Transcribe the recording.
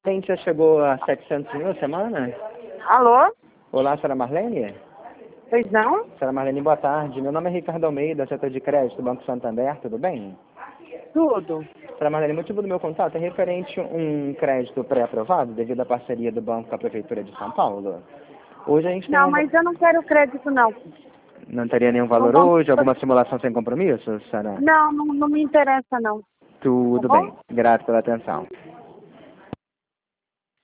A gente já chegou a 700 mil semana? Alô? Olá, senhora Marlene? Pois não? Senhora Marlene, boa tarde. Meu nome é Ricardo Almeida, setor de crédito do Banco Santander, tudo bem? Tudo. Senhora Marlene, o motivo do meu contato é referente a um crédito pré-aprovado devido à parceria do banco com a Prefeitura de São Paulo. Hoje a gente tem Não, mas eu não quero crédito, não. Não teria nenhum valor Não, hoje? Alguma simulação sem compromisso, senhora? não me interessa, não. Tá Tudo bom? bem. Grato pela atenção.